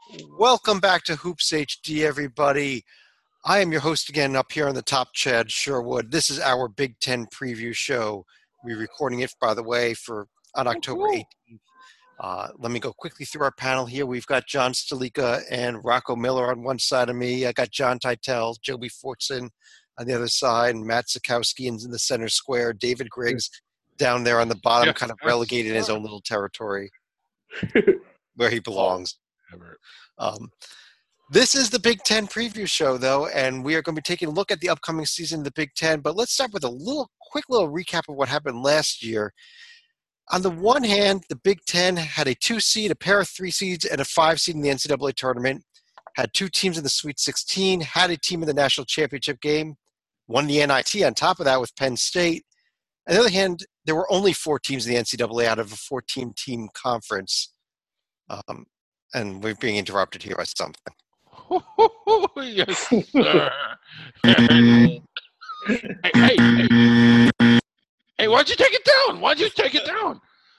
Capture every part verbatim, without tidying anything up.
Welcome back to Hoops H D, everybody. I am your host again up here on the top, Chad Sherwood. This is our Big Ten preview show. We're recording it, by the way, for on October eighteenth. Uh, let me go quickly through our panel here. We've got John Stalika and Rocco Miller on one side of me. I got John Titel, Joby Fortson on the other side, and Matt Sikowski in the center square. David Griggs down there on the bottom, yes, kind of relegated in his own little territory where he belongs. Um, this is the Big Ten preview show, though, and we are going to be taking a look at the upcoming season of the Big Ten. But let's start with a little quick little recap of what happened last year. On the one hand, the Big Ten had a two seed, a pair of three seeds, and a five seed in the N C double A tournament, had two teams in the Sweet sixteen, had a team in the national championship game, won the N I T on top of that with Penn State. On the other hand, there were only four teams in the N C double A out of a fourteen-team conference. Um, and we're being interrupted here by something. Yes, sir. hey, hey, hey. Hey, why'd you take it down? Why'd you take it down?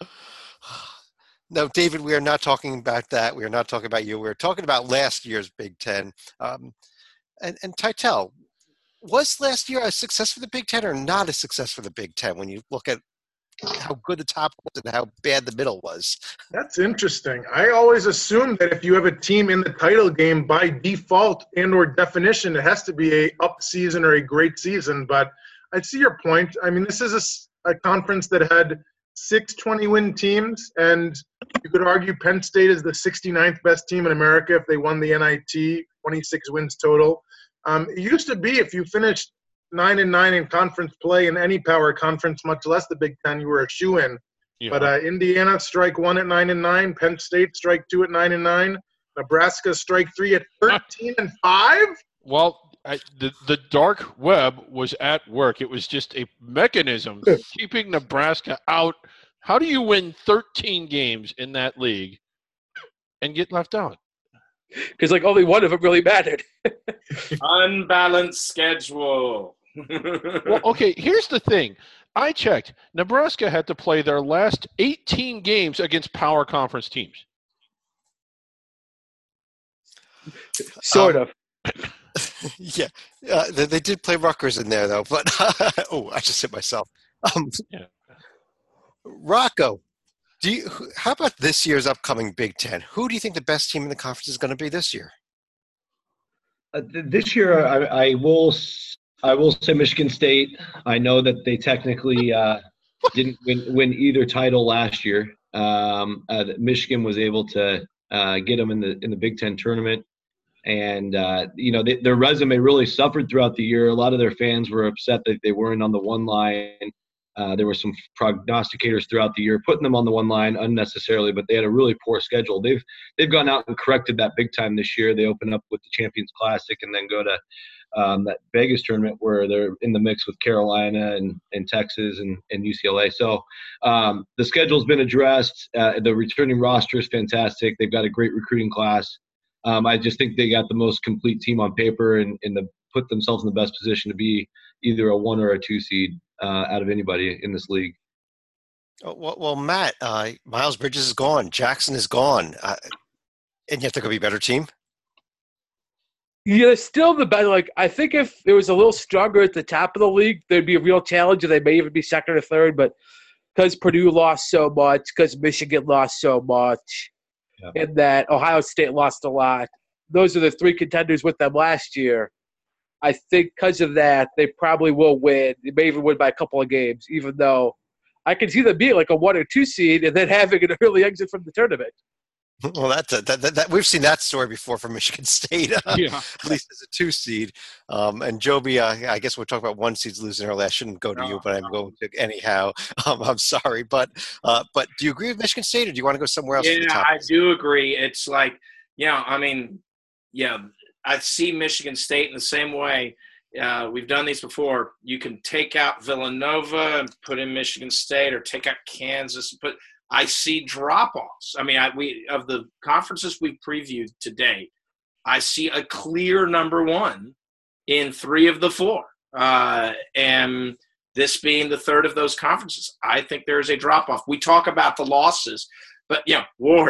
No, David, we are not talking about that. We are not talking about you. We're talking about last year's Big Ten. Um, and, and Titel, was last year a success for the Big Ten or not a success for the Big Ten when you look at how good the top was and how bad the middle was? That's interesting. I always assume that if you have a team in the title game, by default and or definition, it has to be a up season or a great season. But I see your point. I mean, this is a, a conference that had six twenty-win teams, and you could argue Penn State is the sixty-ninth best team in America if they won the N I T, twenty-six wins total. Um, it used to be if you finished nine and nine in conference play in any power conference, much less the Big Ten, you were a shoo-in. Yeah. But uh, Indiana strike one at nine and nine, Penn State strike two at nine and nine, Nebraska strike three at thirteen and five. Well, I, the the dark web was at work. It was just a mechanism keeping Nebraska out. How do you win thirteen games in that league and get left out? Because like only one of them really mattered. Unbalanced schedule. Well, okay, here's the thing. I checked. Nebraska had to play their last eighteen games against power conference teams. Sort um, of. Yeah, uh, they, they did play Rutgers in there, though. But oh, I just hit myself. Um, yeah. Rocco, do you? How about this year's upcoming Big Ten? Who do you think the best team in the conference is going to be this year? Uh, this year, I, I will. I will say Michigan State. I know that they technically uh, didn't win, win either title last year. Um, uh, Michigan was able to uh, get them in the in the Big Ten tournament. And, uh, you know, they, their resume really suffered throughout the year. A lot of their fans were upset that they weren't on the one line. Uh, there were some prognosticators throughout the year putting them on the one line unnecessarily, but they had a really poor schedule. They've they've gone out and corrected that big time this year. They open up with the Champions Classic and then go to um, that Vegas tournament where they're in the mix with Carolina and, and Texas and, and U C L A. So um, the schedule's been addressed. Uh, the returning roster is fantastic. They've got a great recruiting class. Um, I just think they got the most complete team on paper and, and the, put themselves in the best position to be either a one or a two seed uh, out of anybody in this league. Oh, well, well, Matt, uh, Miles Bridges is gone. Jackson is gone. Uh, and yet they're going to be a better team? Yeah, still the better. Like, I think if it was a little stronger at the top of the league, there'd be a real challenge and they may even be second or third. But because Purdue lost so much, because Michigan lost so much, yeah. and that Ohio State lost a lot. Those are the three contenders with them last year. I think because of that, they probably will win. They may even win by a couple of games, even though I can see them being like a one or two seed and then having an early exit from the tournament. Well, that's a, that, that, that we've seen that story before from Michigan State, uh, yeah. at least as a two seed. Um, and Joby, uh, I guess we're talking about one seeds losing early. I shouldn't go to no, you, but I'm no. going to anyhow. Um, I'm sorry, but uh, but do you agree with Michigan State, or do you want to go somewhere else? Yeah, I do agree. It's like, you know, I mean, yeah, I see Michigan State in the same way. Uh, we've done these before. You can take out Villanova and put in Michigan State, or take out Kansas and put. I see drop-offs. I mean, I, we of the conferences we've previewed today, I see a clear number one in three of the four, uh, and this being the third of those conferences. I think there is a drop-off. We talk about the losses, but, you know, Ward,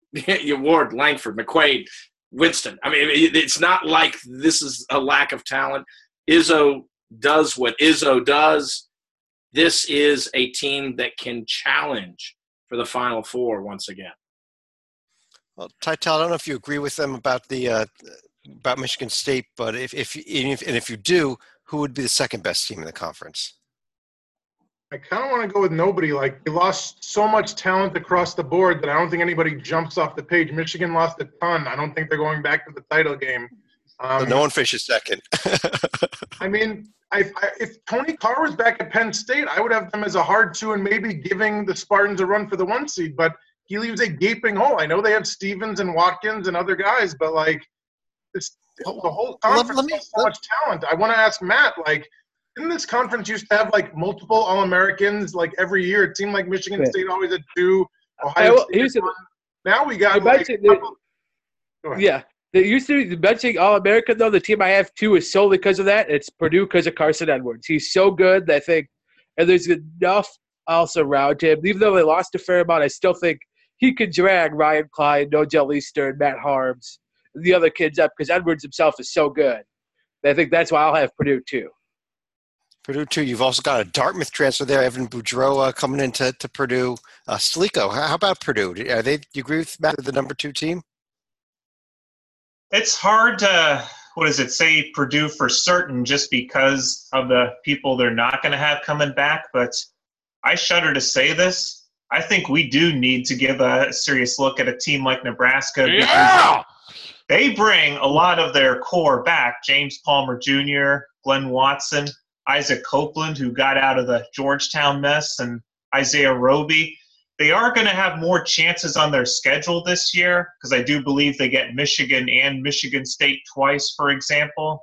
you Ward, Langford, McQuaid, Winston. I mean, it, it's not like this is a lack of talent. Izzo does what Izzo does. This is a team that can challenge for the Final Four once again. Well, Titel, I don't know if you agree with them about the uh, about Michigan State, but if if, if and if you do, who would be the second best team in the conference? I kind of want to go with nobody. Like, they lost so much talent across the board that I don't think anybody jumps off the page. Michigan lost a ton. I don't think they're going back to the title game. Um, so no one fishes second. I mean, I, I, if Tony Carr was back at Penn State, I would have them as a hard two and maybe giving the Spartans a run for the one seed. But he leaves a gaping hole. I know they have Stevens and Watkins and other guys, but, like, it's, the whole conference let me, has so much talent. I want to ask Matt, like, didn't this conference used to have, like, multiple All-Americans, like, every year? It seemed like Michigan State always had two. Ohio well, State had one. Now we got, like, a couple, yeah. They used to be mentioning All-American, though. The team I have, too, is solely because of that. It's Purdue because of Carson Edwards. He's so good that I think – and there's enough else around him. Even though they lost a fair amount, I still think he could drag Ryan Klein, Nojel Easter, and Matt Harms, and the other kids up because Edwards himself is so good. I think that's why I'll have Purdue, too. Purdue, too. You've also got a Dartmouth transfer there, Evan Boudreau uh, coming into to Purdue. Uh, Sliko, how about Purdue? Are they? Do you agree with Matt, the number two team? It's hard to, what does it say, Purdue for certain just because of the people they're not going to have coming back. But I shudder to say this. I think we do need to give a serious look at a team like Nebraska. Yeah! They bring a lot of their core back. James Palmer Junior, Glenn Watson, Isaac Copeland, who got out of the Georgetown mess, and Isaiah Roby. They are going to have more chances on their schedule this year because I do believe they get Michigan and Michigan State twice, for example.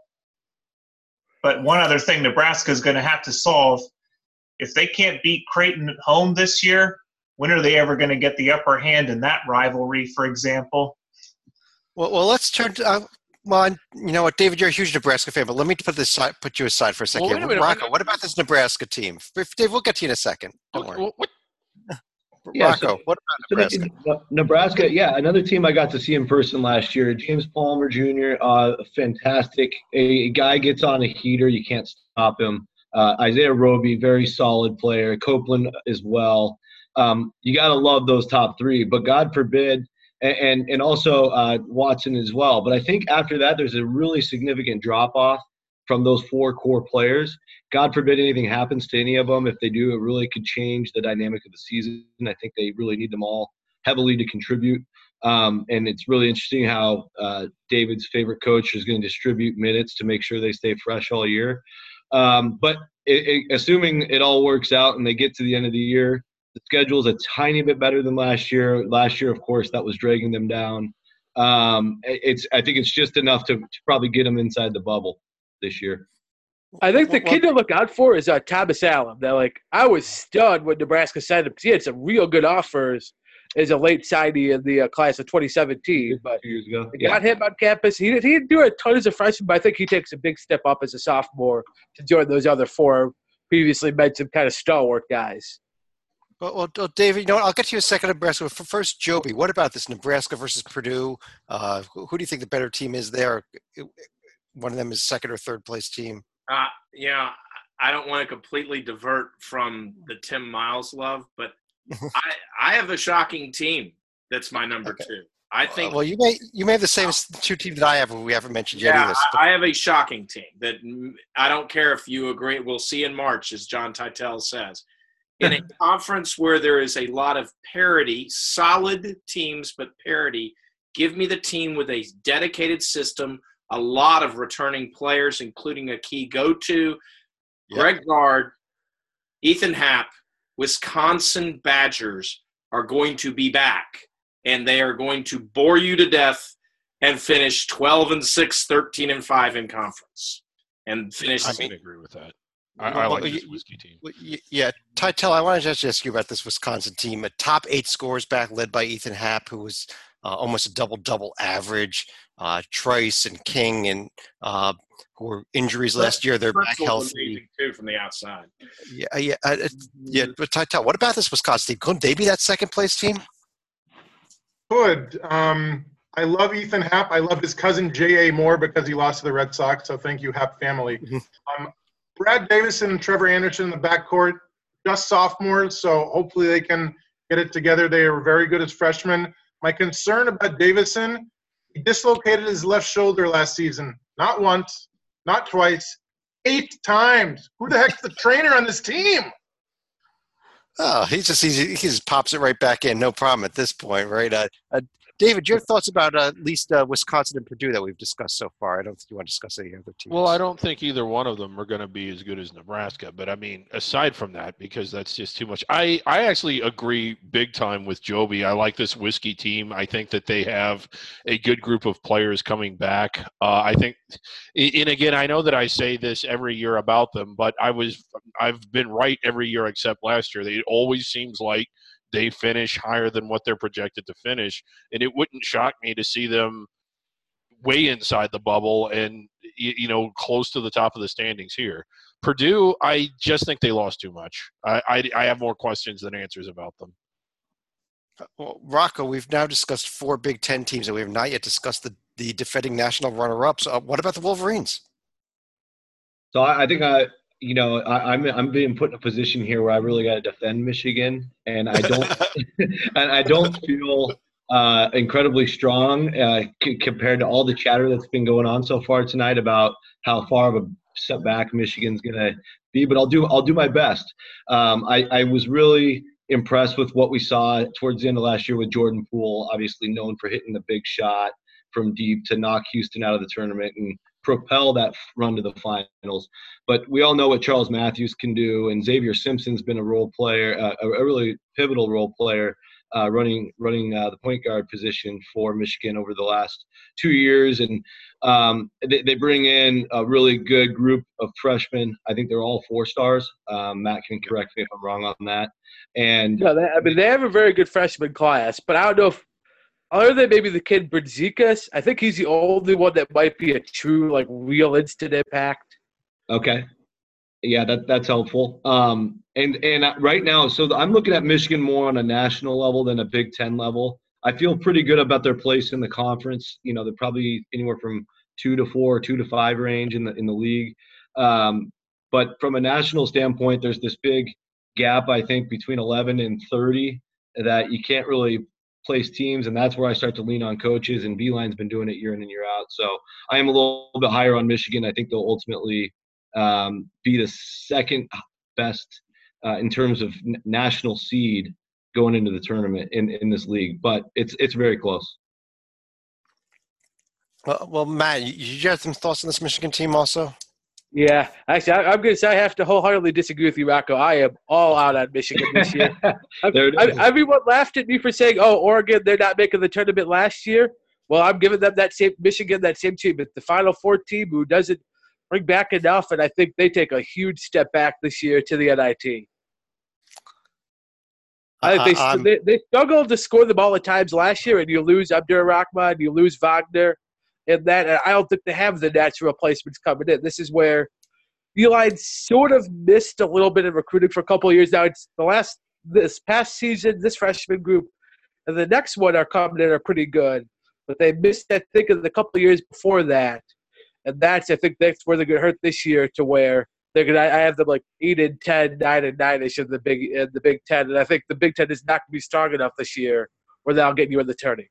But one other thing Nebraska is going to have to solve, if they can't beat Creighton at home this year, when are they ever going to get the upper hand in that rivalry, for example? Well, well, let's turn to uh, well, you know what, David, you're a huge Nebraska fan, but let me put this side, put you aside for a second. Well, wait a minute, Rocco, wait a what about this Nebraska team? Dave, we'll get to you in a second. Don't worry. What, what, Yeah, Rocco, so- what about So Nebraska? they- Nebraska, yeah, another team I got to see in person last year. James Palmer Junior, uh, fantastic. A, a guy gets on a heater, you can't stop him. Uh, Isaiah Roby, very solid player. Copeland as well. Um, you got to love those top three, but God forbid, and and, and also uh, Watson as well. But I think after that, there's a really significant drop off from those four core players. God forbid anything happens to any of them. If they do, it really could change the dynamic of the season. I think they really need them all heavily to contribute. Um, and it's really interesting how uh, David's favorite coach is going to distribute minutes to make sure they stay fresh all year. Um, but it, it, assuming it all works out and they get to the end of the year, the schedule is a tiny bit better than last year. Last year, of course, that was dragging them down. Um, it's I think it's just enough to, to probably get them inside the bubble this year. I think the kid to look out for is uh, Thomas Allen. That like I was stunned when Nebraska signed him because he had some real good offers as a late signee in the uh, class of twenty seventeen. But Two years ago, they yeah. got him on campus. He, did, he didn't do a ton as a freshman, but I think he takes a big step up as a sophomore to join those other four previously mentioned kind of stalwart guys. Well, well, well, David, you know what? I'll get to you a second, Nebraska. First, Joby, what about this Nebraska versus Purdue? Uh, who, who do you think the better team is there? One of them is second or third place team. Uh, yeah, I don't want to completely divert from the Tim Miles love, but I, I have a shocking team that's my number Okay. two. I think. Well, you may you may have the same two teams that I have, but we haven't mentioned yet Yeah, either. I, I have a shocking team that I don't care if you agree. We'll see in March, as John Titel says. In a conference where there is a lot of parity, solid teams, but parity, give me the team with a dedicated system, a lot of returning players, including a key go-to, Yep. Greg Gard, Ethan Happ, Wisconsin Badgers are going to be back, and they are going to bore you to death and finish twelve and six, thirteen and five in conference, and finish. I I mean- can agree with that. I, Well, I like well, this you- whiskey team. Well, y- Yeah, Titel, I want to just ask you about this Wisconsin team. A top eight scores back led by Ethan Happ, who was uh, almost a double-double average. Uh, Trice and King, and uh, who were injuries last year, they're back Fritz was healthy. amazing, too, from the outside. Yeah, yeah, uh, it- yeah. But Titel, what about this Wisconsin team? Couldn't they be that second place team? Could. Um, I love Ethan Happ. I love his cousin J A more because he lost to the Red Sox. So thank you, Happ family. Mm-hmm. Um, Brad Davison and Trevor Anderson in the backcourt, just sophomores. So hopefully they can get it together. They are very good as freshmen. My concern about Davison, he dislocated his left shoulder last season. Not once, not twice, eight times. Who the heck's the trainer on this team? Oh, he just he, he just pops it right back in, no problem at this point, right? Uh, uh, David, your thoughts about uh, at least uh, Wisconsin and Purdue that we've discussed so far? I don't think you want to discuss any other teams. Well, I don't think either one of them are going to be as good as Nebraska. But, I mean, aside from that, because that's just too much, I, I actually agree big time with Joby. I like this Whiskey team. I think that they have a good group of players coming back. Uh, I think – and, again, I know that I say this every year about them, but I was – I've been right every year except last year. It always seems like they finish higher than what they're projected to finish. And it wouldn't shock me to see them way inside the bubble and, you know, close to the top of the standings here. Purdue, I just think they lost too much. I, I, I have more questions than answers about them. Well, Rocco, we've now discussed four Big Ten teams, and we have not yet discussed the, the defending national runner-ups. Uh, what about the Wolverines? So I, I think I – You know, I, I'm I'm being put in a position here where I really got to defend Michigan, and I don't and I don't feel uh, incredibly strong uh, c- compared to all the chatter that's been going on so far tonight about how far of a setback Michigan's going to be. But I'll do I'll do my best. Um, I, I was really impressed with what we saw towards the end of last year with Jordan Poole, obviously known for hitting the big shot from deep to knock Houston out of the tournament and propel that run to the finals. But we all know what Charles Matthews can do, and Xavier Simpson's been a role player, uh, a really pivotal role player, uh, running running uh, the point guard position for Michigan over the last two years. And um, they, they bring in a really good group of freshmen. I think they're all four stars. Um, Matt can correct me if I'm wrong on that. And no, they, I mean, they have a very good freshman class, but I don't know if other than maybe the kid Berdzikas, I think he's the only one that might be a true, like, real instant impact. Okay. Yeah, that that's helpful. Um, and and right now, so I'm looking at Michigan more on a national level than a Big Ten level. I feel pretty good about their place in the conference. You know, they're probably anywhere from two to four, two to five range in the in the league. Um, but from a national standpoint, there's this big gap, I think, between eleven and thirty that you can't really place teams, and that's where I start to lean on coaches, and Beeline's been doing it year in and year out. So I am a little bit higher on Michigan. I think they'll ultimately um, be the second best uh, in terms of n- national seed going into the tournament in, in this league, but it's it's very close. Well, well, Matt, you, you have some thoughts on this Michigan team also? Yeah, actually, I, I'm going to say I have to wholeheartedly disagree with you, Rocco. I am all out on Michigan this year. I, I, everyone laughed at me for saying, "Oh, Oregon, they're not making the tournament last year." Well, I'm giving them that same Michigan, that same team, but the Final Four team who doesn't bring back enough, and I think they take a huge step back this year to the N I T. I think Uh, they, they they struggled to score the ball at times last year, and you lose Abdur Rahman, you lose Wagner. And that, and I don't think they have the natural replacements coming in. This is where Beeline sort of missed a little bit of recruiting for a couple of years now. It's the last, this past season, this freshman group, and the next one are coming in are pretty good. But they missed, I think, in the couple of years before that. And that's, I think that's where they're going to hurt this year to where they're going to, I have them like eight and ten, nine and nine-ish in the Big, in the Big Ten. And I think the Big Ten is not going to be strong enough this year where they'll get you in the tourney.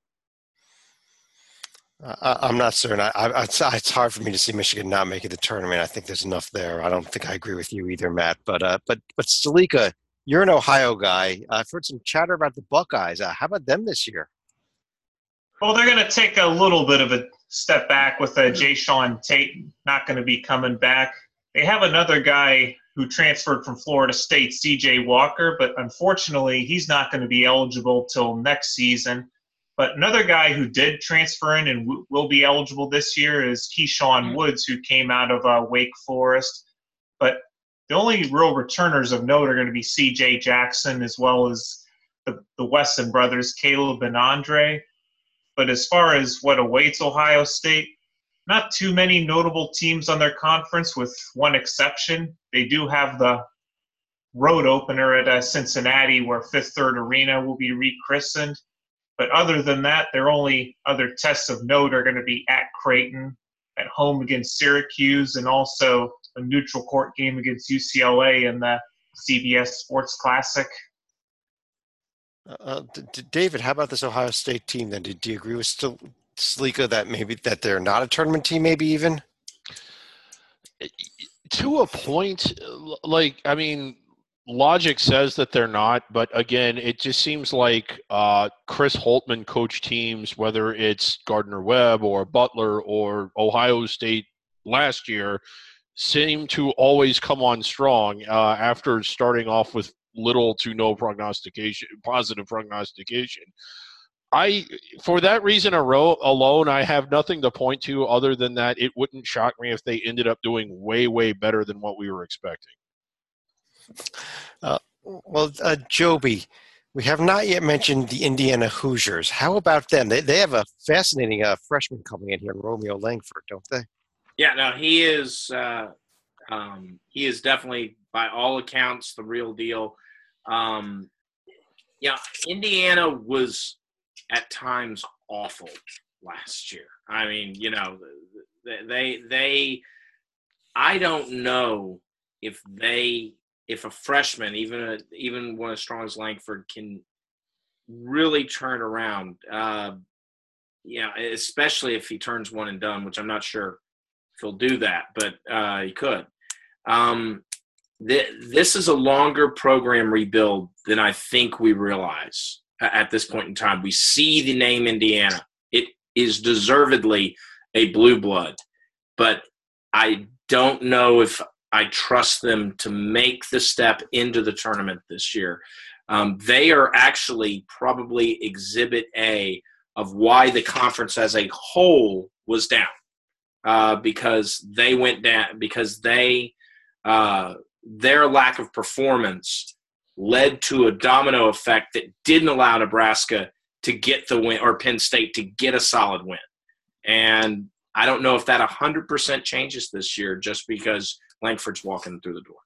Uh, I'm not certain. I, I, it's, it's hard for me to see Michigan not making the tournament. I think there's enough there. I don't think I agree with you either, Matt. But uh, but but Stalika, you're an Ohio guy. I've heard some chatter about the Buckeyes. Uh, how about them this year? Well, they're going to take a little bit of a step back with uh, Jay Sean Tate not going to be coming back. They have another guy who transferred from Florida State, C J Walker, but unfortunately he's not going to be eligible till next season. But another guy who did transfer in and w- will be eligible this year is Keyshawn Woods, who came out of uh, Wake Forest. But the only real returners of note are going to be C J Jackson as well as the, the Wesson brothers, Caleb and Andre. But as far as what awaits Ohio State, not too many notable teams on their conference with one exception. They do have the road opener at uh, Cincinnati where Fifth Third Arena will be rechristened. But other than that, their only other tests of note are going to be at Creighton, at home against Syracuse, and also a neutral court game against U C L A in the C B S Sports Classic. Uh, D- D- David, how about this Ohio State team then? Do, do you agree with still Slika that maybe that they're not a tournament team, maybe even? To a point, like, I mean, logic says that they're not, but again, it just seems like uh, Chris Holtmann coach teams, whether it's Gardner-Webb or Butler or Ohio State last year, seem to always come on strong uh, after starting off with little to no prognostication, positive prognostication. I, for that reason alone, I have nothing to point to other than that it wouldn't shock me if they ended up doing way, way better than what we were expecting. Uh, well, uh, Joby, we have not yet mentioned the Indiana Hoosiers. How about them? They they have a fascinating uh, freshman coming in here, Romeo Langford, don't they? Yeah, no, he is. Uh, um, he is definitely, by all accounts, the real deal. Um, yeah, Indiana was at times awful last year. I mean, you know, they they. I don't know if they. If a freshman, even a, even one as strong as Langford, can really turn around, uh, yeah, especially if he turns one and done, which I'm not sure if he'll do that, but uh, he could. Um, th- this is a longer program rebuild than I think we realize at this point in time. We see the name Indiana. It is deservedly a blue blood, but I don't know if I trust them to make the step into the tournament this year. Um, they are actually probably exhibit A of why the conference as a whole was down, uh, because they went down, because they uh, their lack of performance led to a domino effect that didn't allow Nebraska to get the win, or Penn State to get a solid win. And I don't know if that one hundred percent changes this year just because Langford's walking through the door.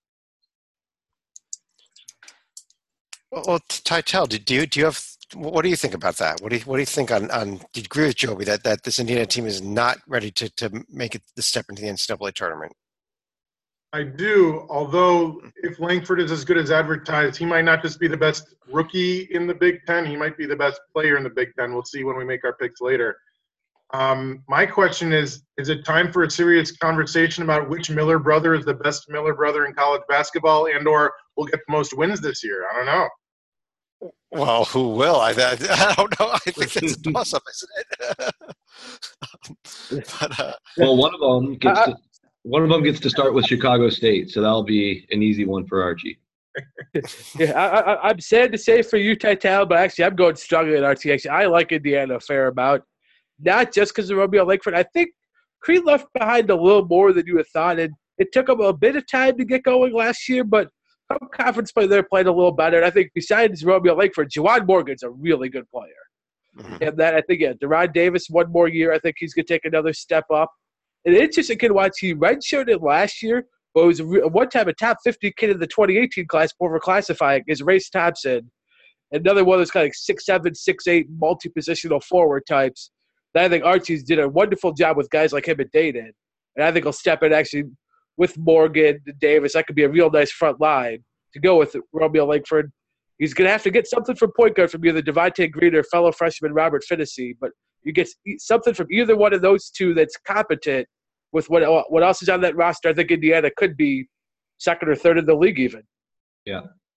Well, Titel, do you do you have what do you think about that? What do you what do you think on on? Do you agree with Joby that, that this Indiana team is not ready to, to make it the step into the N C double A tournament? I do, although if Langford is as good as advertised, he might not just be the best rookie in the Big Ten. He might be the best player in the Big Ten. We'll see when we make our picks later. Um, my question is, is it time for a serious conversation about which Miller brother is the best Miller brother in college basketball and or will get the most wins this year? I don't know. Well, who will? I, I don't know. I think that's a toss-up, isn't it? but, uh, well, one of them gets to, one of them gets to start with Chicago State, so that'll be an easy one for Archie. yeah, I, I, I'm sad to say for you, Titel, but actually I'm going strongly at Archie. Actually, I like Indiana a fair amount. Not just because of Romeo Langford. I think Creed left behind a little more than you had thought. And it took them a bit of time to get going last year, but some conference play there played a little better. And I think besides Romeo Langford, Juwan Morgan's a really good player. Mm-hmm. And that I think, yeah, Deron Davis, one more year, I think he's going to take another step up. And it's just a kid watch. He redshirted last year, but was one time a top fifty kid in the twenty eighteen class before classifying is Race Thompson. Another one that's kind of like six seven, six eight, multi-positional forward types. I think Archie's did a wonderful job with guys like him at Dayton. And I think he'll step in actually with Morgan, Davis. That could be a real nice front line to go with Romeo Langford. He's going to have to get something from point guard from either Devontae Green or fellow freshman Robert Finney. But you get something from either one of those two that's competent with what, what else is on that roster. I think Indiana could be second or third in the league even. Yeah.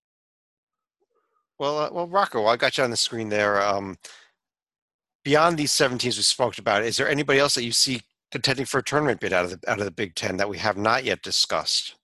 Well, uh, well, Rocco, I got you on the screen there. Um, Beyond these seven teams we spoke about, is there anybody else that you see contending for a tournament bid out of the out of the Big Ten that we have not yet discussed?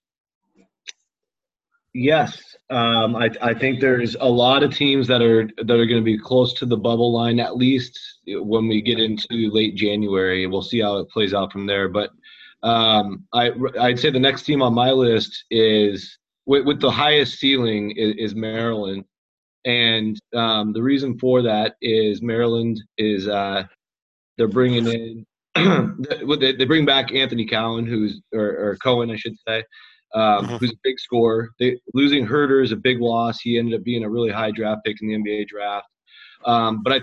Yes, um, I, I think there's a lot of teams that are that are going to be close to the bubble line at least when we get into late January. We'll see how it plays out from there. But um, I I'd say the next team on my list is with, with the highest ceiling is, is Maryland. And um, the reason for that is Maryland is uh, they're bringing in they bring back Anthony Cowan, who's or, or Cohen, I should say, um, mm-hmm. who's a big scorer. They, losing Herter is a big loss. He ended up being a really high draft pick in the N B A draft. Um, but I think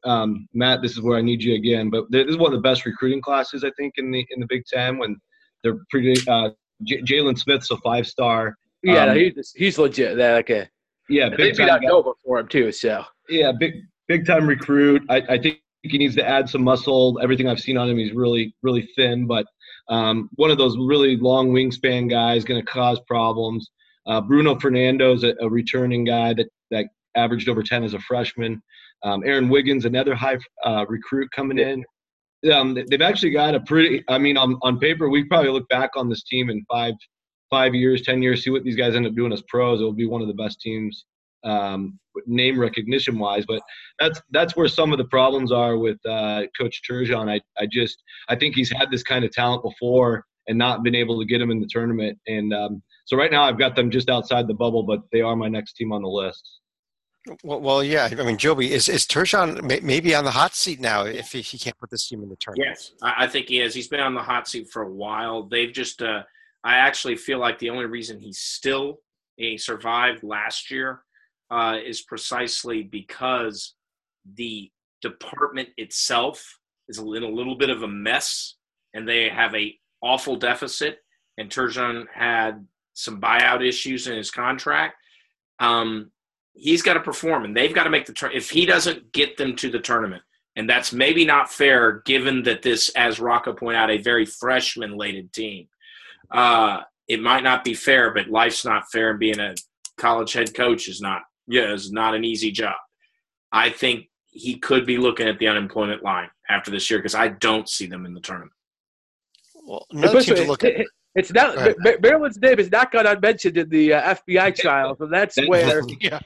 um, Matt, this is where I need you again. But this is one of the best recruiting classes I think in the in the Big Ten. When they're pretty, uh, J- Jalen Smith's a five star. Yeah, um, no, he's he's legit. That okay. Yeah, And big they beat time out guy. Nova for him too. So Yeah, big big time recruit. I, I think he needs to add some muscle. Everything I've seen on him, he's really really thin, but um, one of those really long wingspan guys, going to cause problems. Uh, Bruno Fernando's a, a returning guy that that averaged over ten as a freshman. Um, Aaron Wiggins, another high uh, recruit coming in. Um, they've actually got a pretty. I mean, on on paper, we probably look back on this team in five five years, ten years, see what these guys end up doing as pros. It will be one of the best teams, um, name recognition wise. But that's that's where some of the problems are with uh, Coach Turgeon. I I just I think he's had this kind of talent before and not been able to get him in the tournament. And um, so right now I've got them just outside the bubble, but they are my next team on the list. Well, well yeah. I mean, Joby, is is Turgeon may, maybe on the hot seat now if he, he can't put this team in the tournament? Yes, I, I think he is. He's been on the hot seat for a while. They've just uh, – I actually feel like the only reason he's still he survived last year uh, is precisely because the department itself is in a little bit of a mess, and they have a awful deficit. And Turgeon had some buyout issues in his contract. Um, he's got to perform, and they've got to make the turn. If he doesn't get them to the tournament, and that's maybe not fair, given that this, as Rocco pointed out, a very freshman-laden team. Uh, it might not be fair, but life's not fair, and being a college head coach is not, yeah, is not an easy job. I think he could be looking at the unemployment line after this year because I don't see them in the tournament. Well, another team to look at. It's not Maryland's name is not got unmentioned in the uh, F B I trial, so that's where. Yeah.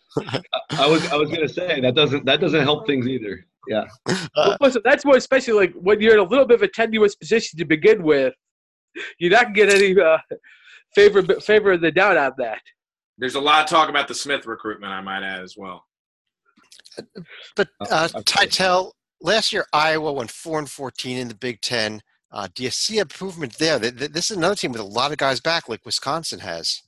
I was I was gonna say that doesn't that doesn't help things either. Yeah. Well, listen, that's more especially like when you're in a little bit of a tenuous position to begin with. You're not going to get any uh, favor favor of the doubt on that. There's a lot of talk about the Smith recruitment, I might add as well. But uh, Titel, last year Iowa went four and fourteen in the Big Ten. Uh, do you see improvement there? This is another team with a lot of guys back, like Wisconsin has.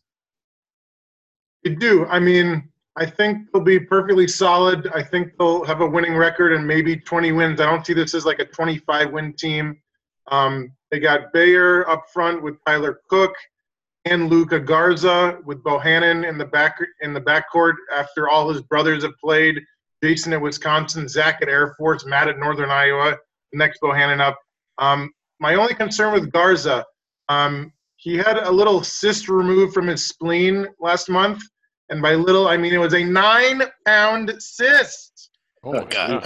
You do. I mean, I think they'll be perfectly solid. I think they'll have a winning record and maybe twenty wins. I don't see this as like a twenty-five win team. Um, they got Bayer up front with Tyler Cook and Luca Garza with Bohannon in the back in the backcourt after all his brothers have played. Jason at Wisconsin, Zach at Air Force, Matt at Northern Iowa. Next Bohannon up. Um, my only concern with Garza, um, he had a little cyst removed from his spleen last month, and by little I mean it was a nine-pound cyst. Oh my God!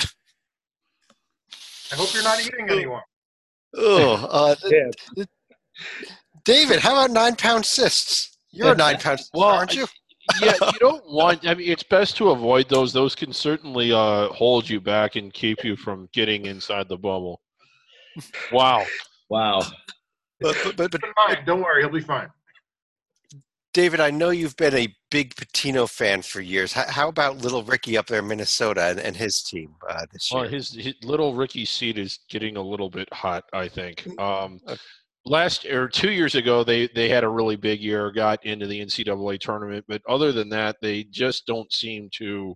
I hope you're not eating anyone. Oh, uh, Yeah. David, how about nine-pound cysts? You're a nine-pound cyst, Well, aren't you? Yeah, you don't want. I mean, it's best to avoid those. Those can certainly uh, hold you back and keep you from getting inside the bubble. Wow. Wow. But, but, but, but Fine, don't worry, he'll be fine. David, I know you've been a big Pitino fan for years. How, how about little Ricky up there in Minnesota and, and his team uh, this year? Well, his, his little Ricky seat is getting a little bit hot, I think. Um, last or two years ago, they, they had a really big year, got into the N C double A tournament. But other than that, they just don't seem to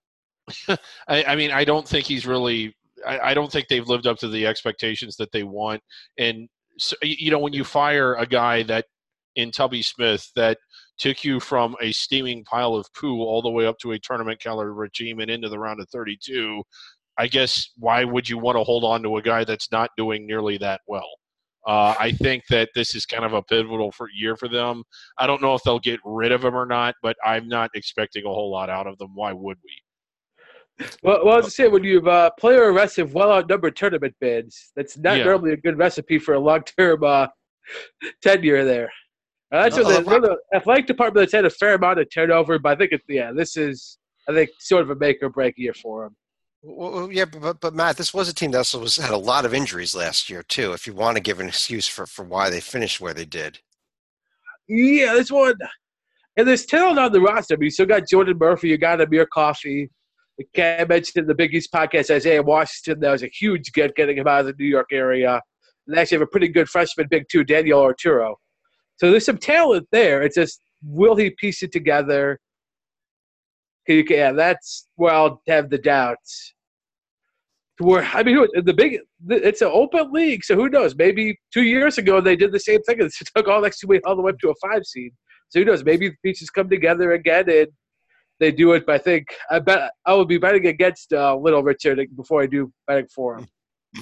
– I, I mean, I don't think he's really – I don't think they've lived up to the expectations that they want. And, so, you know, when you fire a guy that in Tubby Smith that took you from a steaming pile of poo all the way up to a tournament caliber regime and into the round of thirty-two, I guess why would you want to hold on to a guy that's not doing nearly that well? Uh, I think that this is kind of a pivotal for year for them. I don't know if they'll get rid of him or not, but I'm not expecting a whole lot out of them. Why would we? Well, well, I was to say, when you have uh, player aggressive, well outnumbered tournament bids, that's not Yeah. normally a good recipe for a long term uh, tenure there. Uh, that's No, what the, Rob- the athletic department has had a fair amount of turnover, but I think it's yeah, this is I think sort of a make or break year for them. Well, yeah, but, but Matt, this was a team that also was, had a lot of injuries last year too. If you want to give an excuse for, for why they finished where they did, Yeah, this one, and there's talent on the roster. I mean, you still got Jordan Murphy, you got Amir Coffey. I mentioned in the Big East podcast Isaiah Washington. That was a huge get getting him out of the New York area. And they actually have a pretty good freshman big too, Daniel Arturo. So there's some talent there. It's just, will he piece it together? Can you, yeah, that's where I'll have the doubts. to where I mean, the big it's an open league, so who knows? Maybe two years ago they did the same thing and took all next way all the way up to a five seed. So who knows? Maybe the pieces come together again and they do it. But I think I bet I will be betting against uh, Little Richard before I do betting for him.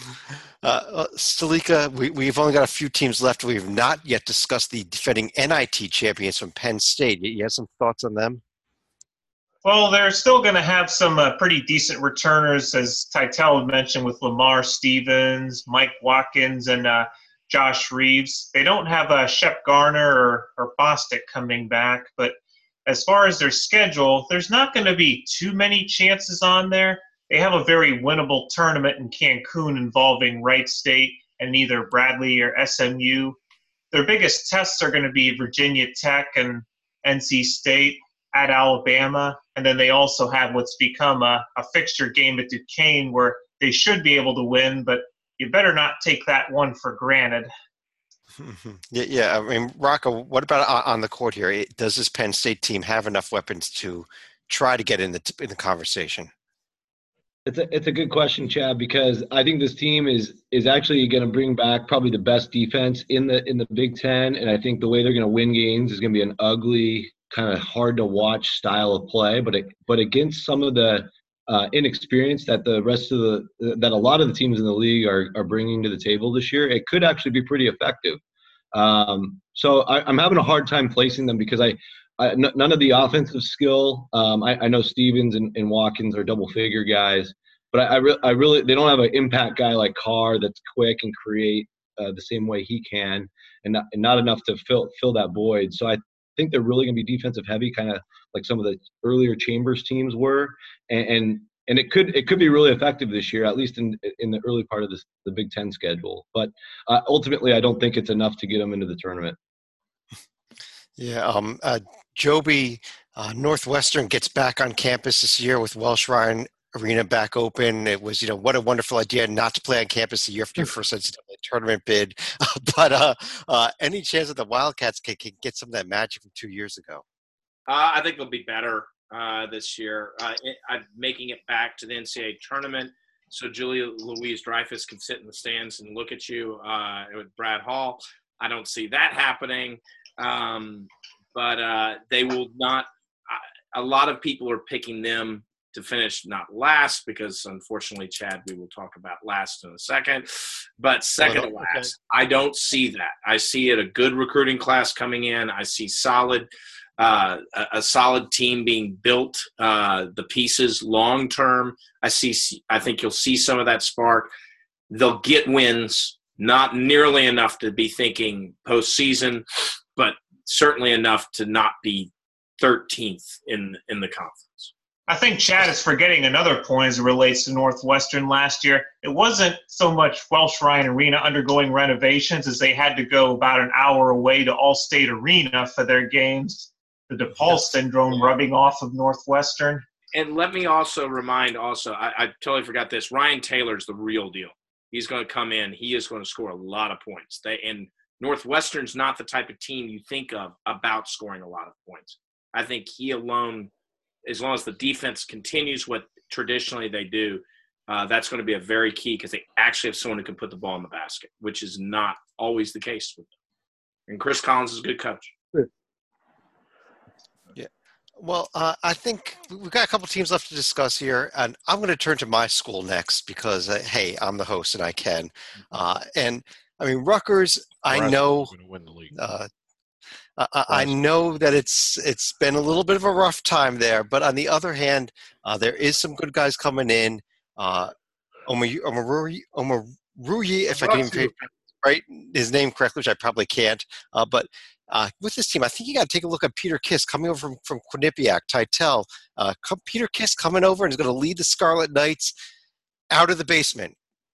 Uh, Stalika, we, we've only got a few teams left. We have not yet discussed the defending N I T champions from Penn State. You have some thoughts on them? Well, they're still going to have some uh, pretty decent returners, as Titel mentioned, with Lamar Stevens, Mike Watkins, and uh, Josh Reeves. They don't have uh, Shep Garner or, or Bostic coming back, but as far as their schedule, there's not going to be too many chances on there. They have a very winnable tournament in Cancun involving Wright State and either Bradley or S M U. Their biggest tests are going to be Virginia Tech and N C State at Alabama. And then they also have what's become a, a fixture game at Duquesne where they should be able to win, but you better not take that one for granted. Yeah, yeah. I mean, Rocco, what about on the court here? Does this Penn State team have enough weapons to try to get in the in the conversation? It's a it's a good question, Chad, because I think this team is is actually going to bring back probably the best defense in the in the Big Ten, and I think the way they're going to win games is going to be an ugly, kind of hard to watch style of play. But it, but against some of the uh, inexperience that the rest of the that a lot of the teams in the league are are bringing to the table this year, it could actually be pretty effective. Um, so I, I'm having a hard time placing them because I. I, n- none of the offensive skill. Um, I, I know Stevens and, and Watkins are double figure guys, but I, I, re- I really they don't have an impact guy like Carr that's quick and create uh, the same way he can, and not, and not enough to fill fill that void. So I think they're really going to be defensive heavy, kind of like some of the earlier Chambers teams were, and, and and it could it could be really effective this year, at least in in the early part of this, the Big Ten schedule. But uh, ultimately, I don't think it's enough to get them into the tournament. Yeah, um, uh, Joby, uh, Northwestern gets back on campus this year with Welsh Ryan Arena back open. It was, you know, what a wonderful idea not to play on campus the year after your first N C double A tournament bid. but uh, uh, any chance that the Wildcats can, can get some of that magic from two years ago? Uh, I think they'll be better uh, this year. Uh, it, I'm making it back to the N C double A tournament so Julia Louise-Dreyfus can sit in the stands and look at you uh, with Brad Hall. I don't see that happening. Um, but uh, they will not – a lot of people are picking them to finish not last because, unfortunately, Chad, we will talk about last in a second. But second to last, okay. I don't see that. I see it a good recruiting class coming in. I see solid uh, – a, a solid team being built, uh, the pieces long-term. I see. I think you'll see some of that spark. They'll get wins, not nearly enough to be thinking postseason, but certainly enough to not be thirteenth in in the conference. I think Chad is forgetting another point as it relates to Northwestern last year. It wasn't so much Welsh Ryan Arena undergoing renovations as they had to go about an hour away to Allstate Arena for their games. The DePaul syndrome rubbing off of Northwestern. And let me also remind also, I, I totally forgot this, Ryan Taylor's the real deal. He's going to come in. He is going to score a lot of points. They and Northwestern's not the type of team you think of about scoring a lot of points. I think he alone, as long as the defense continues what traditionally they do, uh, that's going to be a very key because they actually have someone who can put the ball in the basket, which is not always the case with them. And Chris Collins is a good coach. Yeah. Well, uh, I think we've got a couple teams left to discuss here, and I'm going to turn to my school next because, uh, hey, I'm the host and I can. Uh, and I mean, Rutgers, I know, uh, I, I know that it's it's been a little bit of a rough time there, but on the other hand, uh, there is some good guys coming in. Uh, Omarui, Omarui, if I can even say right his name correctly, which I probably can't. Uh, but uh, with this team, I think you got to take a look at Peter Kiss coming over from, from Quinnipiac, Titel. Uh, come, Peter Kiss coming over and is going to lead the Scarlet Knights out of the basement.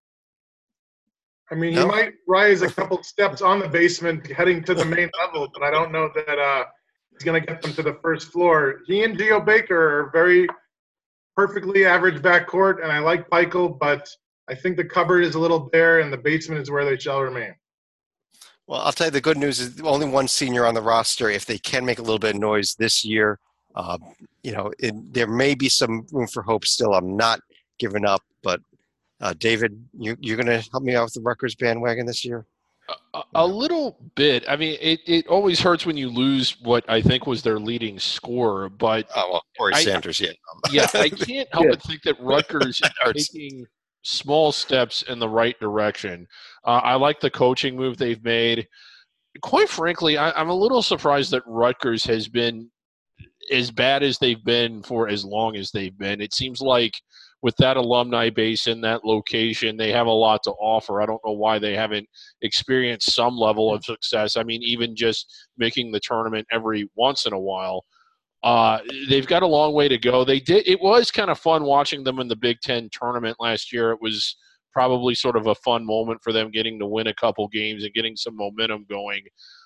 I mean, No? he might rise a couple steps on the basement heading to the main level, but I don't know that uh, he's going to get them to the first floor. He and Gio Baker are very perfectly average backcourt, and I like Michael, but I think the cupboard is a little bare, and the basement is where they shall remain. Well, I'll tell you the good news is only one senior on the roster. If they can make a little bit of noise this year, uh, you know, it, there may be some room for hope still. I'm not giving up, but Uh, David, you, you're going to help me out with the Rutgers bandwagon this year? A, a little bit. I mean, it, it always hurts when you lose what I think was their leading scorer, but Oh, well, Corey I, Sanders, yeah. yeah, I can't help Yeah. but think that Rutgers is hurts. taking small steps in the right direction. Uh, I like the coaching move they've made. Quite frankly, I, I'm a little surprised that Rutgers has been as bad as they've been for as long as they've been. It seems like with that alumni base in that location, they have a lot to offer. I don't know why they haven't experienced some level of success. I mean, even just making the tournament every once in a while. Uh, they've got a long way to go. They did. It was kind of fun watching them in the Big Ten tournament last year. It was probably sort of a fun moment for them getting to win a couple games and getting some momentum going.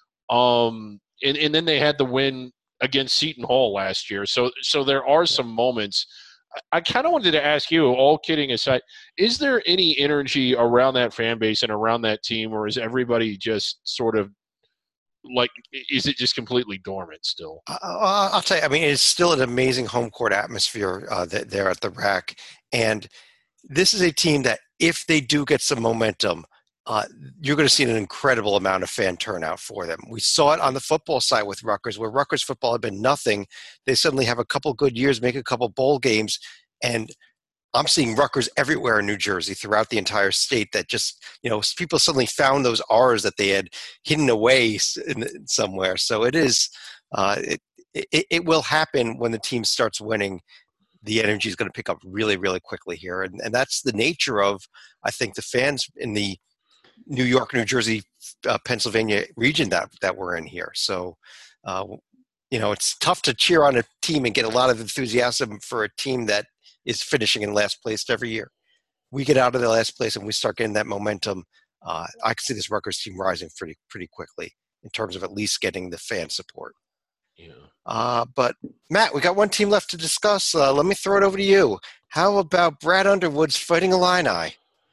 Um, and, and then they had the win against Seton Hall last year. So, so there are some moments. I, I kind of wanted to ask you, all kidding aside, is there any energy around that fan base and around that team, or is everybody just sort of like, is it just completely dormant still? Uh, I'll tell you, I mean, it's still an amazing home court atmosphere uh, that there at the R A C. And this is a team that if they do get some momentum, uh, you're going to see an incredible amount of fan turnout for them. We saw it on the football side with Rutgers, where Rutgers football had been nothing. They suddenly have a couple good years, make a couple bowl games, and I'm seeing Rutgers everywhere in New Jersey throughout the entire state that just, you know, people suddenly found those R's that they had hidden away in, somewhere. So it is, uh, it, it, it will happen when the team starts winning. The energy is going to pick up really, really quickly here. And, and that's the nature of, I think, the fans in the New York, New Jersey, uh, Pennsylvania region that, that we're in here. So, uh, you know, it's tough to cheer on a team and get a lot of enthusiasm for a team that is finishing in last place every year. We get out of the last place and we start getting that momentum. Uh, I can see this Rutgers team rising pretty pretty quickly in terms of at least getting the fan support. Yeah. Uh, but, Matt, we got one team left to discuss. Uh, let me throw it over to you. How about Brad Underwood's Fighting Illini?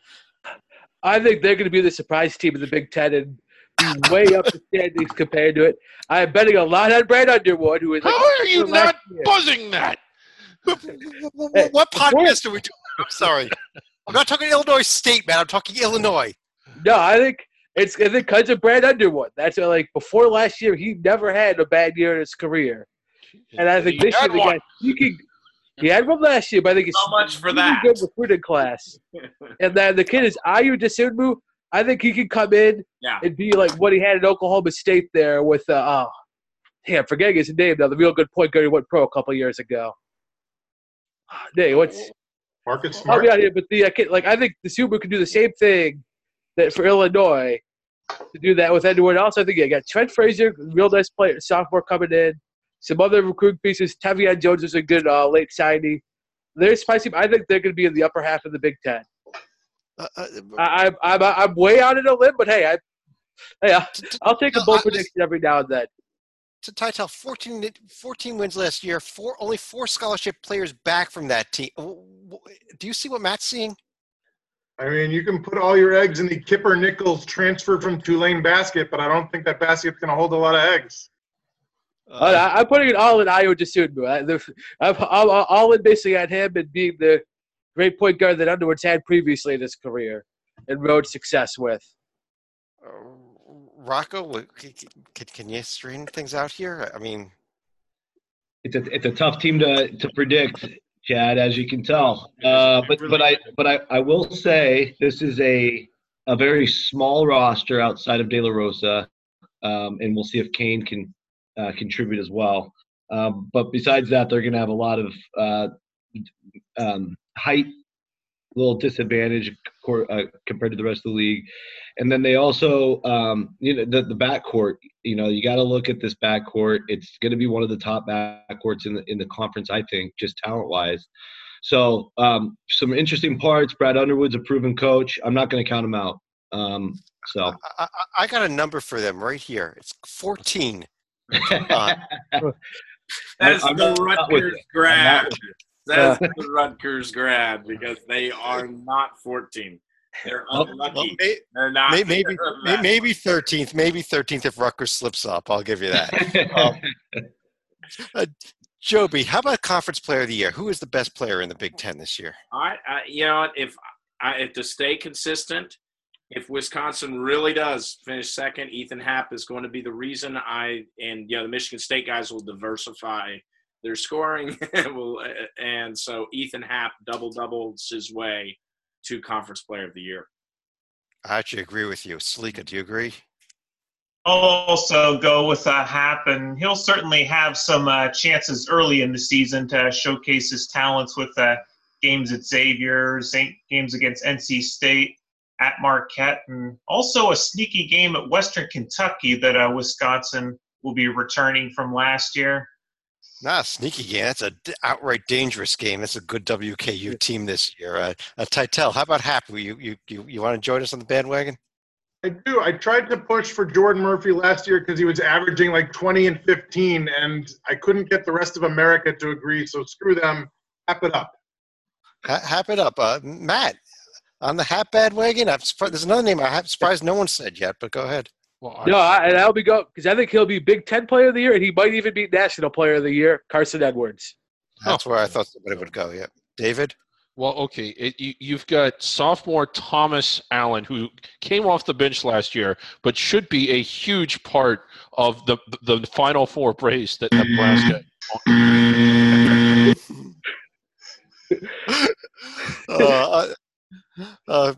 I think they're going to be the surprise team in the Big Ten and be way up the standings compared to it. I'm betting a lot on Brad Underwood, who is like, How are you last not year. buzzing that? What, what podcast are we doing? I'm sorry. I'm not talking Illinois State, man. I'm talking Illinois. No, I think it's I think because of Brad Underwood. That's what, like before last year, he never had a bad year in his career, and I think He this year had the one. guy he can. He had one last year, but I think it's So much for really that. good recruiting class. And then the kid is Ayu Dosunmu. I think he can come in Yeah. and be like what he had at Oklahoma State there with uh, oh, damn, I'm forgetting his name now. The real good point guard who went pro a couple years ago. Hey, what's Marcus I'll Smart. be out here, but the I can, like I think the Subaru can do the same thing that for Illinois to do that with anyone else. I think you got Trent Frazier, real nice player, sophomore coming in. Some other recruiting pieces. Tavian Jones is a good uh, late signing. They're spicy. I think they're going to be in the upper half of the Big Ten. Uh, uh, I, I'm I'm I'm way out in a limb, but hey, I hey I'll, t- t- I'll take a no, bold I- prediction every now and then. to Title, fourteen, fourteen wins last year, four only four scholarship players back from that team. W- w- Do you see what Matt's seeing? I mean, you can put all your eggs in the Kipper Nichols transfer from Tulane basket, but I don't think that basket's going to hold a lot of eggs. Uh, I, I'm putting it all in Ayo Dosunmu. I- the- I'm, I'm all in basically at him and being the great point guard that Underwood's had previously in his career and road success with. Uh, Rocco, what- c- c- can, can you straighten things out here? I mean, It's a it's a tough team to to predict, Chad, as you can tell. Uh, but but I but I, I will say this is a a very small roster outside of De La Rosa, um, and we'll see if Kane can uh, contribute as well. Um, but besides that, they're going to have a lot of uh, um, height, little disadvantage cor- uh, compared to the rest of the league. And then they also, um, you know, the, the backcourt, you know, you got to look at this backcourt. It's going to be one of the top backcourts in the, in the conference, I think, just talent wise. So um, some interesting parts. Brad Underwood's a proven coach. I'm not going to count him out. Um, so I, I, I got a number for them right here. It's fourteen. Uh, That's I'm the not with Rutgers you. I'm not grab. with you. That's the Rutgers grab because they are not fourteen. They're Well, unlucky. well, may- They're not. may- maybe they're may- that. maybe thirteenth, maybe thirteenth if Rutgers slips up. I'll give you that. Um, uh, Joby, how about Conference Player of the Year? Who is the best player in the Big Ten this year? I, I, you know, what, if I, to stay consistent, if Wisconsin really does finish second, Ethan Happ is going to be the reason. I and you know the Michigan State guys will diversify their scoring, and so Ethan Happ double doubles his way to Conference Player of the Year. I actually agree with you. Salika, do you agree? I'll also go with uh, Happ, and he'll certainly have some uh, chances early in the season to showcase his talents with uh, games at Xavier, games against N C State, at Marquette, and also a sneaky game at Western Kentucky that uh, Wisconsin will be returning from last year. Nah, sneaky game. That's a d- outright dangerous game. That's a good W K U team this year. Uh, uh, Titel, how about Happ? You, you, you, you want to join us on the bandwagon? I do. I tried to push for Jordan Murphy last year because he was averaging like twenty and fifteen, and I couldn't get the rest of America to agree, so screw them. Hap it up. Ha- hap it up. Uh, Matt, on the Happ bandwagon? I'm surprised, there's another name I'm surprised no one said yet, but go ahead. Well, No, I, and I'll be go because I think he'll be Big Ten Player of the Year, and he might even be National Player of the Year. Carson Edwards. That's where I thought somebody would go, yeah. David? Well, okay. It, you, you've got sophomore Thomas Allen, who came off the bench last year, but should be a huge part of the the Final Four race that Nebraska. uh, uh,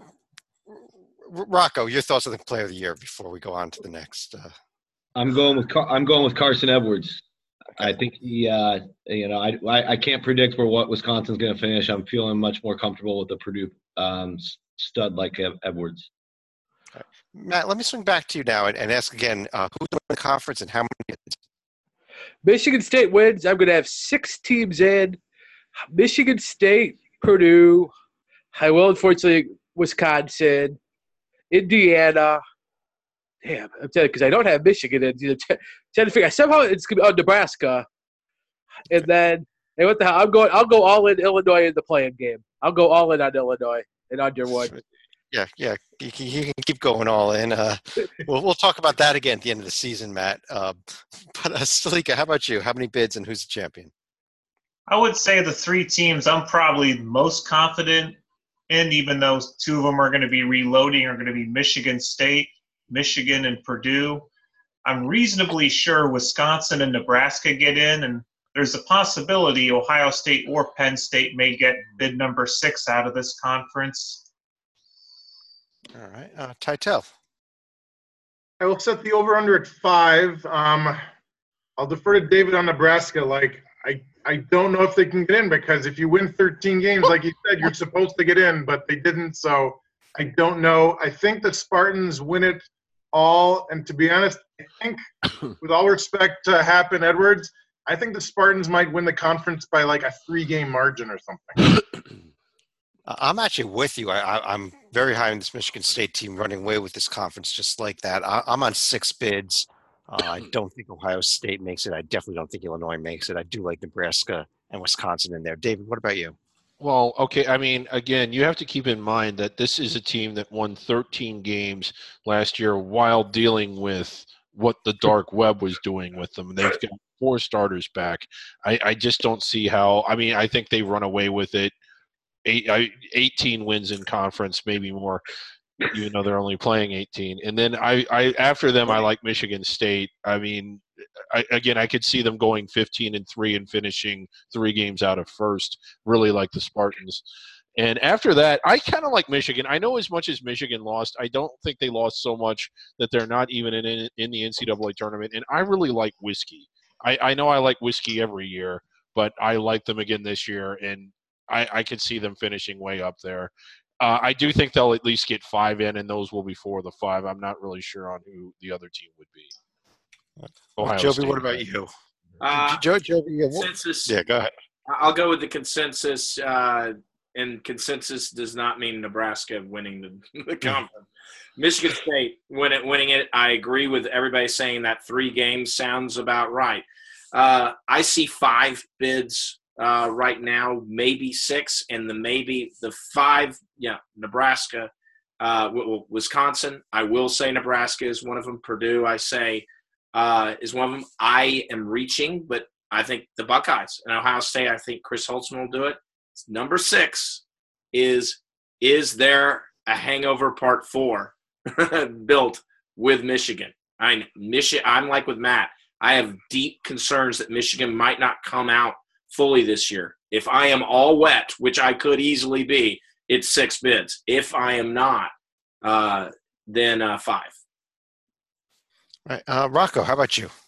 Rocco, your thoughts on the Player of the Year before we go on to the next. Uh... I'm going with Car- I'm going with Carson Edwards. I think he, uh, you know, I, I I can't predict where what Wisconsin's going to finish. I'm feeling much more comfortable with the Purdue um, stud like Edwards. Okay. Matt, let me swing back to you now and, and ask again, uh, who's in the conference and how many? Michigan State wins. I'm going to have six teams in. Michigan State, Purdue, I will unfortunately Wisconsin, Indiana. Damn, I'm telling you, because I don't have Michigan in. You know, t- trying to figure somehow it's gonna be on Nebraska, and then hey, what the hell? I'm going. I'll go all in Illinois in the playing game. I'll go all in on Illinois and Underwood. Yeah, yeah, you can, you can keep going all in. Uh, we'll we'll talk about that again at the end of the season, Matt. Uh, but uh, Salika, how about you? How many bids and who's the champion? I would say the three teams I'm probably most confident in, even though two of them are going to be reloading, are going to be Michigan State, Michigan, and Purdue. I'm reasonably sure Wisconsin and Nebraska get in, and there's a possibility Ohio State or Penn State may get bid number six out of this conference. All right. Uh, Titel. I will set the over-under at five. Um, I'll defer to David on Nebraska. Like, I, I don't know if they can get in because if you win thirteen games, like you said, you're supposed to get in, but they didn't, so I don't know. I think the Spartans win it all, and to be honest, I think, with all respect to Happ and Edwards, I think the Spartans might win the conference by like a three-game margin or something. I'm actually with you. I, I, I'm very high on this Michigan State team running away with this conference just like that. I, I'm on six bids. Uh, I don't think Ohio State makes it. I definitely don't think Illinois makes it. I do like Nebraska and Wisconsin in there. David, what about you? Well, okay. I mean, again, you have to keep in mind that this is a team that won thirteen games last year while dealing with what the dark web was doing with them. They've got four starters back. I, I just don't see how – I mean, I think they run away with it. Eight, eighteen wins in conference, maybe more, even though they're only playing eighteen. And then I, I after them, I like Michigan State. I mean, I, again, I could see them going fifteen and three and finishing three games out of first, really like the Spartans. And after that, I kind of like Michigan. I know as much as Michigan lost, I don't think they lost so much that they're not even in, in, in the N C double A tournament. And I really like Whiskey. I, I know I like Whiskey every year, but I like them again this year, and I, I could see them finishing way up there. Uh, I do think they'll at least get five in, and those will be four of the five. I'm not really sure on who the other team would be. Well, Joby, what about you? Uh, Joe, Joby, yeah, what- consensus, yeah, go ahead. I'll go with the consensus, uh, and consensus does not mean Nebraska winning the, the conference. Michigan State win it, winning it. I agree with everybody saying that three games sounds about right. Uh, I see five bids uh, right now, maybe six, and the maybe the five. Yeah, Nebraska, uh, Wisconsin. I will say Nebraska is one of them. Purdue, I say, uh, is one of them. I am reaching, but I think the Buckeyes and Ohio State. I think Chris Holtzman will do it. Number six is is there a hangover part four built with Michigan? I Michigan. I'm like with Matt. I have deep concerns that Michigan might not come out fully this year. If I am all wet, which I could easily be, it's six bids. If I am not, uh, then uh, five. All right. Uh, Rocco, how about you?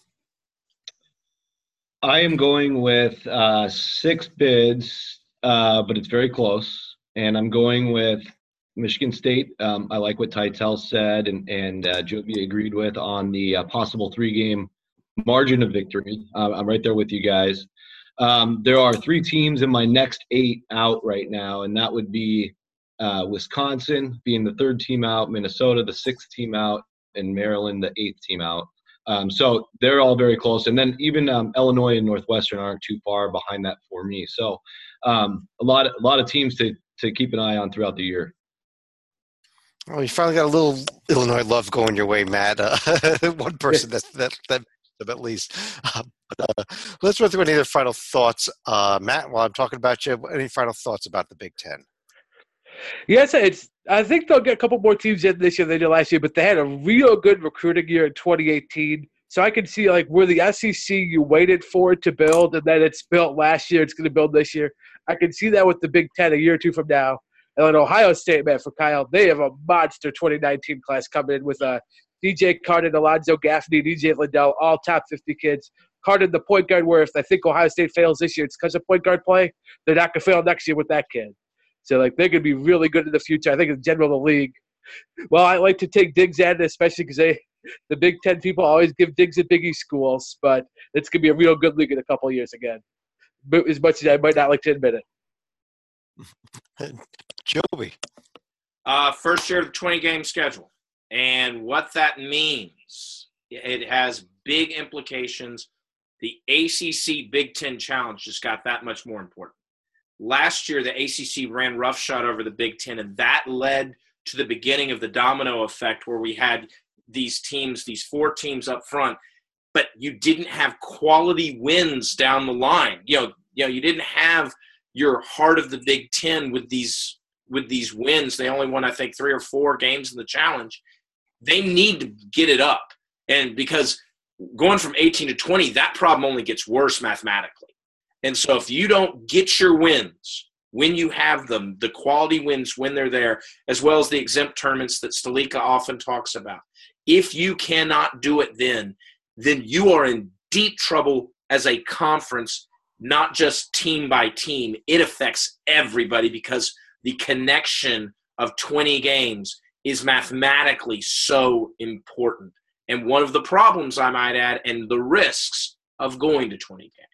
I am going with uh, six bids, uh, but it's very close. And I'm going with Michigan State. Um, I like what Tytel said and, and uh, Joby agreed with on the uh, possible three-game margin of victory. Uh, I'm right there with you guys. Um, there are three teams in my next eight out right now, and that would be uh, Wisconsin being the third team out, Minnesota the sixth team out, and Maryland the eighth team out. Um, so they're all very close. And then even um, Illinois and Northwestern aren't too far behind that for me. So um, a lot of, a lot of teams to, to keep an eye on throughout the year. Well, you finally got a little Illinois love going your way, Matt. Uh, one person that that that at least. Uh, but, uh, let's run through any other final thoughts, uh, Matt. While I'm talking about you, any final thoughts about the Big Ten? Yes, it's. I think they'll get a couple more teams in this year than they did last year, but they had a real good recruiting year in twenty eighteen. So I can see like where the S E C you waited for it to build, and then it's built last year. It's going to build this year. I can see that with the Big Ten a year or two from now. And then Ohio State, man, for Kyle, they have a monster twenty nineteen class coming in with uh, D J Carden, Alonzo Gaffney, D J Liddell, all top fifty kids. Carden, the point guard, where if I think Ohio State fails this year, it's because of point guard play. They're not going to fail next year with that kid. So, like, they're going to be really good in the future. I think in general, the league. Well, I like to take digs at it, especially because they, the Big Ten people always give digs at Big East schools, but it's going to be a real good league in a couple of years again, but as much as I might not like to admit it. Joby. Uh, first year of the twenty-game schedule. And what that means, it has big implications. The A C C Big Ten Challenge just got that much more important. Last year, the A C C ran roughshod over the Big Ten, and that led to the beginning of the domino effect where we had these teams, these four teams up front, but you didn't have quality wins down the line. You know, you know, you didn't have your heart of the Big Ten with these with these wins. They only won, I think, three or four games in the challenge. They need to get it up. And because going from eighteen to twenty, that problem only gets worse mathematically. And so if you don't get your wins, when you have them, the quality wins when they're there, as well as the exempt tournaments that Stalika often talks about, if you cannot do it then, then you are in deep trouble as a conference, not just team by team. It affects everybody because the connection of twenty games is mathematically so important. And one of the problems, I might add, and the risks of going to twenty games.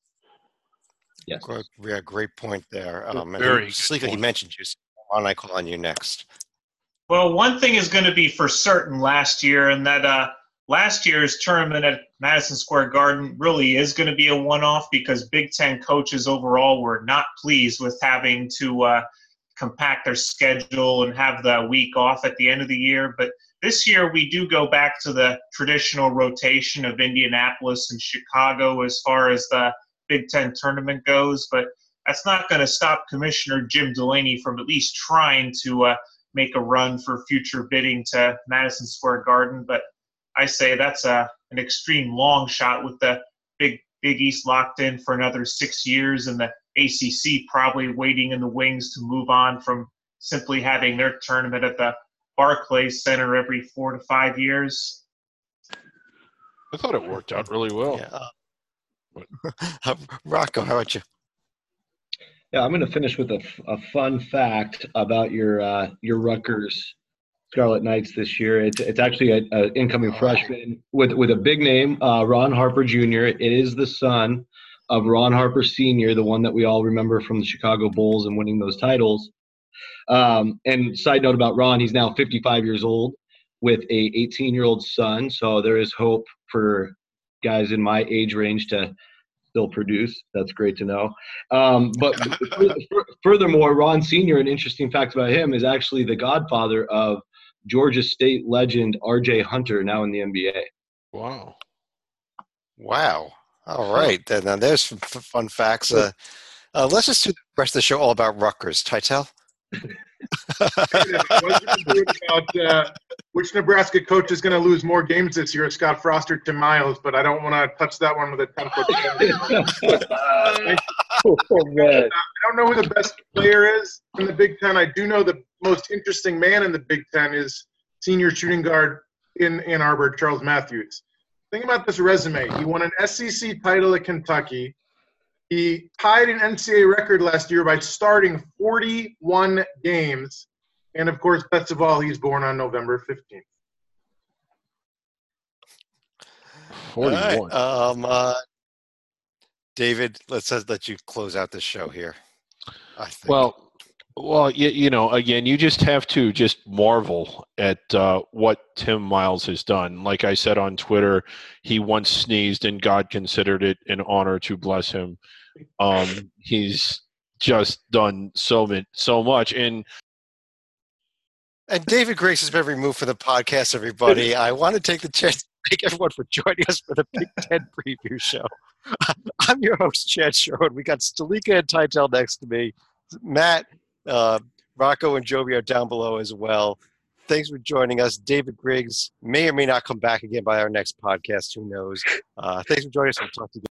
Yes. Great, yeah, great point there. Um, Very good Stalika, he point. mentioned you. So why don't I call on you next? Well, one thing is going to be for certain last year, and that uh, last year's tournament at Madison Square Garden really is going to be a one-off because Big Ten coaches overall were not pleased with having to uh, compact their schedule and have the week off at the end of the year. But this year we do go back to the traditional rotation of Indianapolis and Chicago as far as the Big Ten tournament goes, but that's not going to stop Commissioner Jim Delaney from at least trying to uh, make a run for future bidding to Madison Square Garden. But I say that's a, an extreme long shot with the Big Big East locked in for another six years and the A C C probably waiting in the wings to move on from simply having their tournament at the Barclays Center every four to five years. I thought it worked out really well. Yeah. Uh, uh, Rocco, how about you? Yeah, I'm going to finish with a, a fun fact about your uh, your Rutgers Scarlet Knights this year. It's it's actually an incoming freshman with with a big name, uh, Ron Harper Junior It is the son of Ron Harper Senior, the one that we all remember from the Chicago Bulls and winning those titles. Um, and side note about Ron, he's now fifty-five years old with a eighteen-year-old son. So there is hope for guys in my age range to still produce. That's great to know. Um, but furthermore, Ron Senior, an interesting fact about him, is actually the godfather of Georgia State legend R J Hunter, now in the N B A. Wow. Wow. All right. Then now there's some f- fun facts. Uh, uh, let's just do the rest of the show all about Rutgers. Tytel? I was going to do it about uh, which Nebraska coach is going to lose more games this year, Scott Frost or Tim Miles, but I don't want to touch that one with a ten-foot pole. Oh, man. I don't know who the best player is in the Big Ten. I do know the most interesting man in the Big Ten is senior shooting guard in Ann Arbor, Charles Matthews. Think about this resume. He won an S E C title at Kentucky. He tied an N C double A record last year by starting forty-one games. And, of course, best of all, he's born on November fifteenth. forty-one. Right. Um, uh, David, let's let you close out this show here. I think. Well, well, you, you know, again, you just have to just marvel at uh, what Tim Miles has done. Like I said on Twitter, he once sneezed and God considered it an honor to bless him. Um, he's just done so much, so much. And And David Griggs has been removed from the podcast, everybody. I want to take the chance to thank everyone for joining us for the Big Ten preview show. I'm your host, Chad Sherwood. We got Stalika and Titel next to me. Matt, uh, Rocco, and Joby are down below as well. Thanks for joining us. David Griggs may or may not come back again by our next podcast. Who knows? Uh, thanks for joining us. We'll talk to you.